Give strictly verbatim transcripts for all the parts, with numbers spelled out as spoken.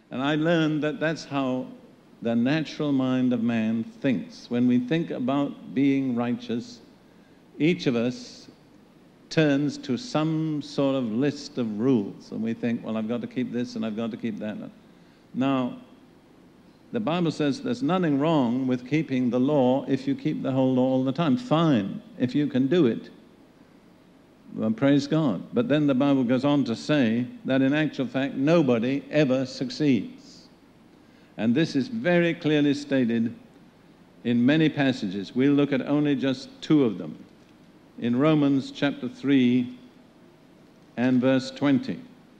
And I learned that that's how the natural mind of man thinks. When we think about being righteous, each of us turns to some sort of list of rules, and we think, well, I've got to keep this and I've got to keep that. Now, the Bible says there's nothing wrong with keeping the law if you keep the whole law all the time. Fine, if you can do it. Well, praise God. But then the Bible goes on to say that in actual fact, nobody ever succeeds. And this is very clearly stated in many passages. We'll look at only just two of them. In Romans chapter three and verse twenty.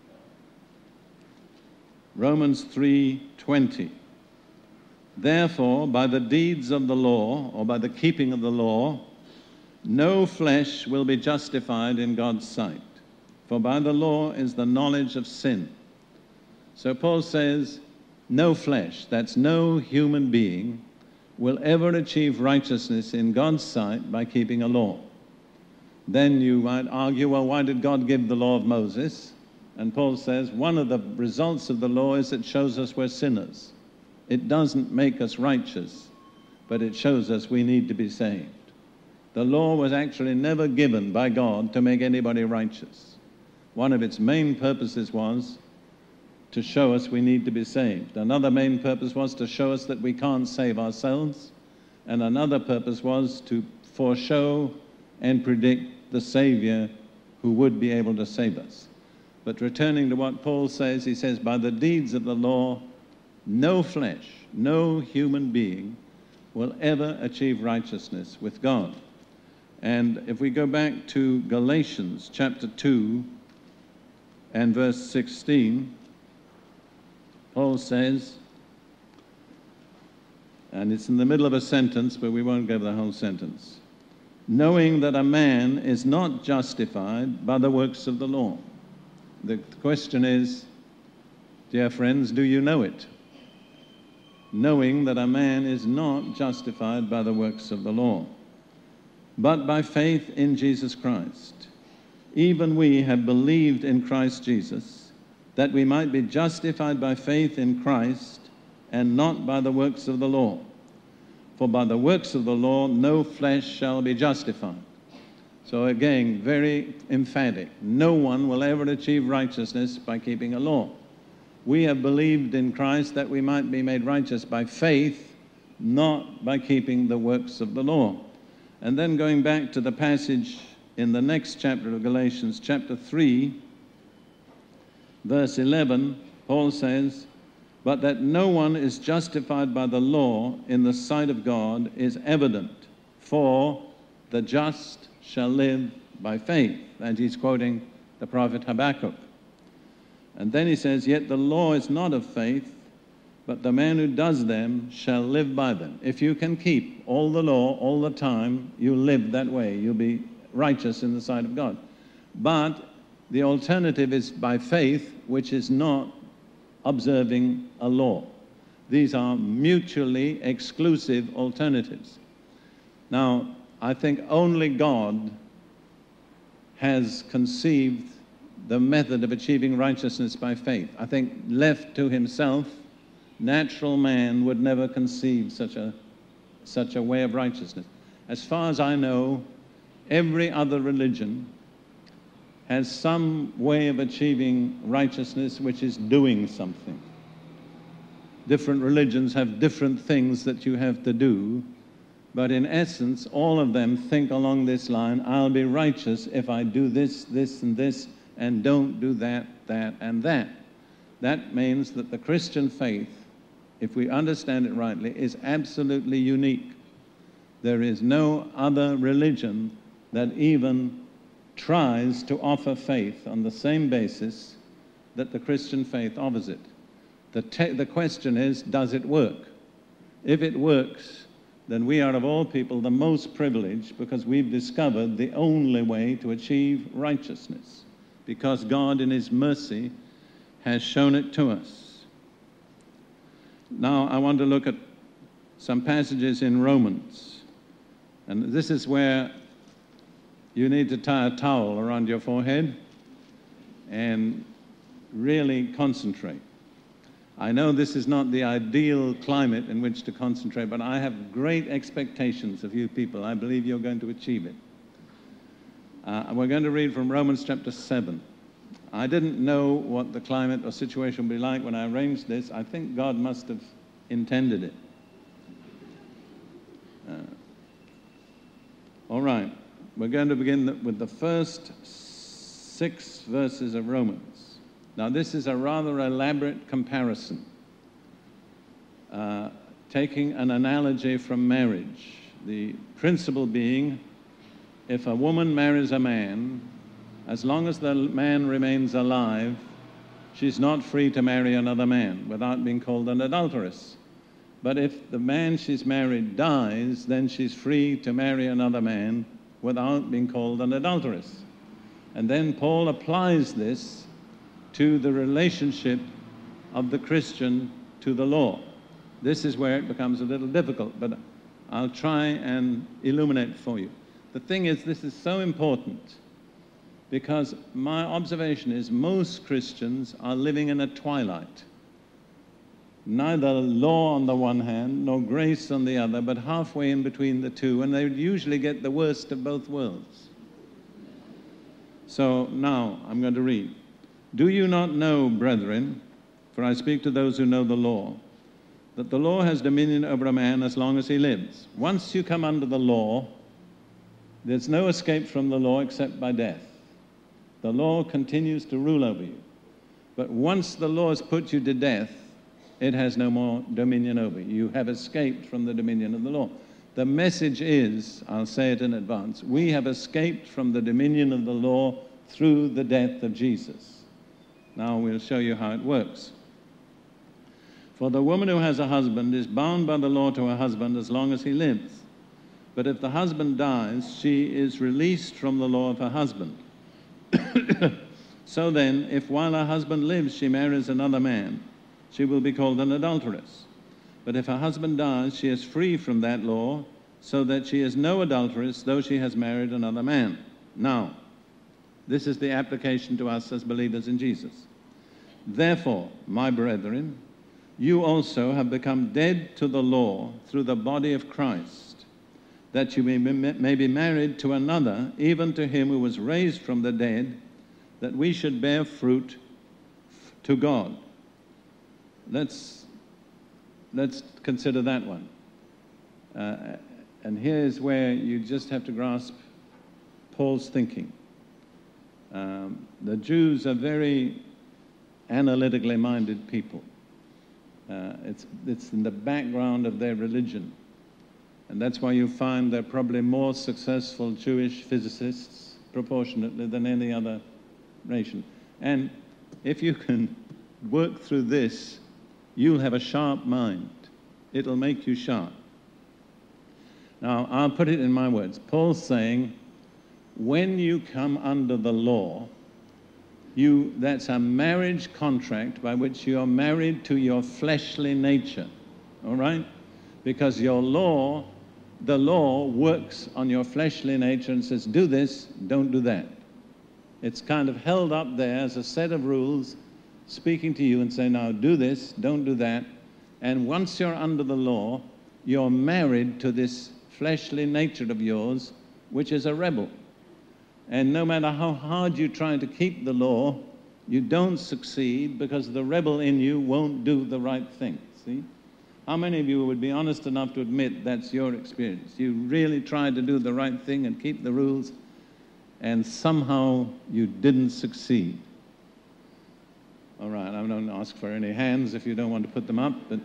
Romans three twenty. Therefore, by the deeds of the law, or by the keeping of the law, no flesh will be justified in God's sight, for by the law is the knowledge of sin. So Paul says, no flesh, that's no human being, will ever achieve righteousness in God's sight by keeping a law. Then you might argue, well, why did God give the law of Moses? And Paul says, one of the results of the law is it shows us we're sinners. It doesn't make us righteous, but it shows us we need to be saved. The law was actually never given by God to make anybody righteous. One of its main purposes was to show us we need to be saved. Another main purpose was to show us that we can't save ourselves. And another purpose was to foreshow and predict the Savior who would be able to save us. But returning to what Paul says, he says, by the deeds of the law, no flesh, no human being will ever achieve righteousness with God. And if we go back to Galatians chapter two and verse sixteen, Paul says, and it's in the middle of a sentence, but we won't go the whole sentence, knowing that a man is not justified by the works of the law. The question is, dear friends, do you know it? Knowing that a man is not justified by the works of the law, but by faith in Jesus Christ. Even we have believed in Christ Jesus, that we might be justified by faith in Christ, and not by the works of the law. For by the works of the law no flesh shall be justified. So again, very emphatic. No one will ever achieve righteousness by keeping a law. We have believed in Christ that we might be made righteous by faith, not by keeping the works of the law. And then going back to the passage in the next chapter of Galatians, chapter three, verse eleven, Paul says, but that no one is justified by the law in the sight of God is evident, for the just shall live by faith. And he's quoting the prophet Habakkuk. And then he says, yet the law is not of faith, but the man who does them shall live by them. If you can keep all the law all the time, you live that way. You'll be righteous in the sight of God. But the alternative is by faith, which is not observing a law. These are mutually exclusive alternatives. Now, I think only God has conceived the method of achieving righteousness by faith. I think left to himself, natural man would never conceive such a, such a way of righteousness. As far as I know, every other religion has some way of achieving righteousness which is doing something. Different religions have different things that you have to do, but in essence, all of them think along this line, I'll be righteous if I do this, this, and this, and don't do that, that, and that. That means that the Christian faith, if we understand it rightly, is absolutely unique. There is no other religion that even tries to offer faith on the same basis that the Christian faith offers it. The, te- the question is, does it work? If it works, then we are of all people the most privileged because we've discovered the only way to achieve righteousness, because God in his mercy has shown it to us. Now I want to look at some passages in Romans. And this is where you need to tie a towel around your forehead and really concentrate. I know this is not the ideal climate in which to concentrate, but I have great expectations of you people. I believe you're going to achieve it. Uh, we're going to read from Romans chapter seven. I didn't know what the climate or situation would be like when I arranged this. I think God must have intended it. Uh, all right, we're going to begin the, with the first six verses of Romans. Now, this is a rather elaborate comparison, uh, taking an analogy from marriage. The principle being, if a woman marries a man, as long as the man remains alive, she's not free to marry another man without being called an adulteress. But if the man she's married dies, then she's free to marry another man without being called an adulteress. And then Paul applies this to the relationship of the Christian to the law. This is where it becomes a little difficult, but I'll try and illuminate for you. The thing is, this is so important because my observation is most Christians are living in a twilight. Neither law on the one hand, nor grace on the other, but halfway in between the two, and they usually get the worst of both worlds. So now I'm going to read. Do you not know, brethren, for I speak to those who know the law, that the law has dominion over a man as long as he lives? Once you come under the law, there's no escape from the law except by death. The law continues to rule over you. But once the law has put you to death, it has no more dominion over you. You have escaped from the dominion of the law. The message is, I'll say it in advance, we have escaped from the dominion of the law through the death of Jesus. Now we'll show you how it works. For the woman who has a husband is bound by the law to her husband as long as he lives. But if the husband dies, she is released from the law of her husband. So then, if while her husband lives she marries another man, she will be called an adulteress. But if her husband dies, she is free from that law, so that she is no adulteress, though she has married another man. Now, this is the application to us as believers in Jesus. Therefore, my brethren, you also have become dead to the law through the body of Christ, that you may be, may be married to another, even to him who was raised from the dead, that we should bear fruit to God. Let's, let's consider that one. Uh, and here's where you just have to grasp Paul's thinking. Um, the Jews are very analytically minded people. Uh, it's, it's in the background of their religion. And that's why you find they're probably more successful Jewish physicists proportionately than any other nation. And if you can work through this, you'll have a sharp mind. It'll make you sharp. Now, I'll put it in my words. Paul's saying, when you come under the law, you, that's a marriage contract by which you are married to your fleshly nature, all right? Because your law, the law works on your fleshly nature and says, do this, don't do that. It's kind of held up there as a set of rules speaking to you and saying, now do this, don't do that. And once you're under the law, you're married to this fleshly nature of yours, which is a rebel. And no matter how hard you try to keep the law, you don't succeed because the rebel in you won't do the right thing, see? How many of you would be honest enough to admit that's your experience? You really tried to do the right thing and keep the rules, and somehow you didn't succeed. All right, I don't ask for any hands if you don't want to put them up, but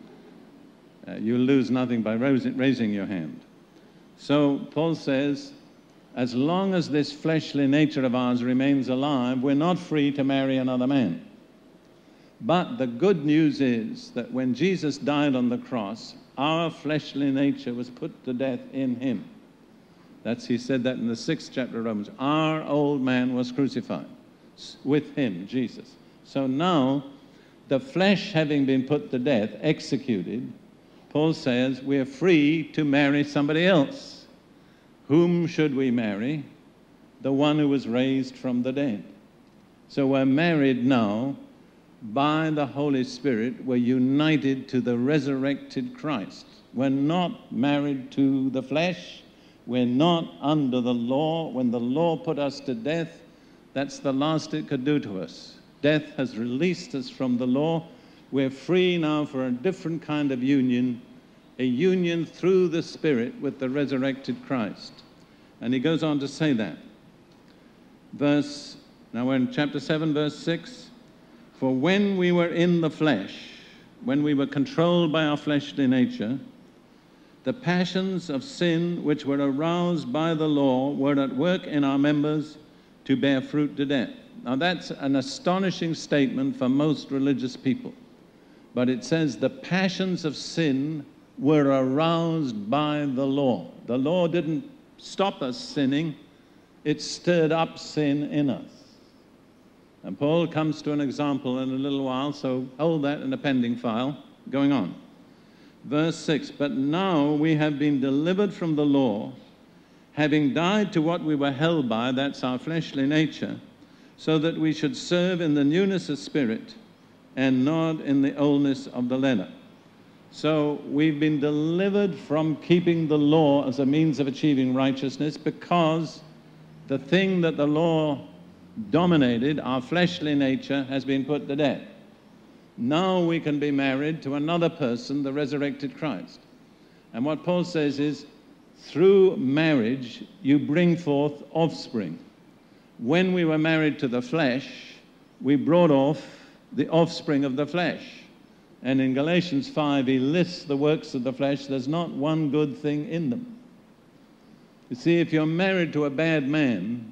uh, you'll lose nothing by raising your hand. So Paul says, as long as this fleshly nature of ours remains alive, we're not free to marry another man. But the good news is that when Jesus died on the cross, our fleshly nature was put to death in him. That's, he said that in the sixth chapter of Romans. Our old man was crucified with him, Jesus. So now, the flesh having been put to death, executed, Paul says we're free to marry somebody else. Whom should we marry? The one who was raised from the dead. So we're married now by the Holy Spirit, we're united to the resurrected Christ. We're not married to the flesh. We're not under the law. When the law put us to death, that's the last it could do to us. Death has released us from the law. We're free now for a different kind of union, a union through the Spirit with the resurrected Christ. And he goes on to say that. Verse, now we're in chapter seven, verse six. For when we were in the flesh, when we were controlled by our fleshly nature, the passions of sin which were aroused by the law were at work in our members to bear fruit to death. Now that's an astonishing statement for most religious people. But it says the passions of sin were aroused by the law. The law didn't stop us sinning, it stirred up sin in us. And Paul comes to an example in a little while, so hold that in a pending file. Going on. Verse six, but now we have been delivered from the law, having died to what we were held by, that's our fleshly nature, so that we should serve in the newness of spirit and not in the oldness of the letter. So we've been delivered from keeping the law as a means of achieving righteousness, because the thing that the law dominated, our fleshly nature, has been put to death. Now we can be married to another person, the resurrected Christ. And what Paul says is, through marriage, you bring forth offspring. When we were married to the flesh, we brought off the offspring of the flesh. And in Galatians five, he lists the works of the flesh. There's not one good thing in them. You see, if you're married to a bad man,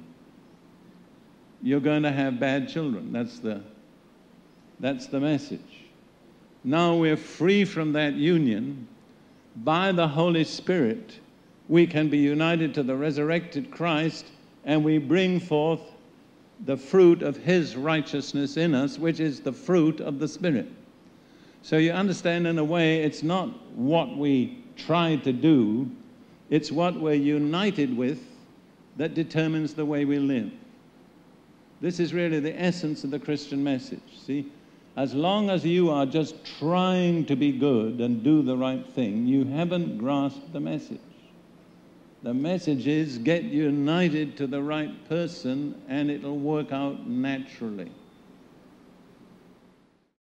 you're going to have bad children. That's the That's the message. Now we're free from that union. By the Holy Spirit, we can be united to the resurrected Christ, and we bring forth the fruit of his righteousness in us, which is the fruit of the Spirit. So you understand, in a way, it's not what we try to do, it's what we're united with that determines the way we live. This is really the essence of the Christian message, see? As long as you are just trying to be good and do the right thing, you haven't grasped the message. The message is get united to the right person and it'll work out naturally.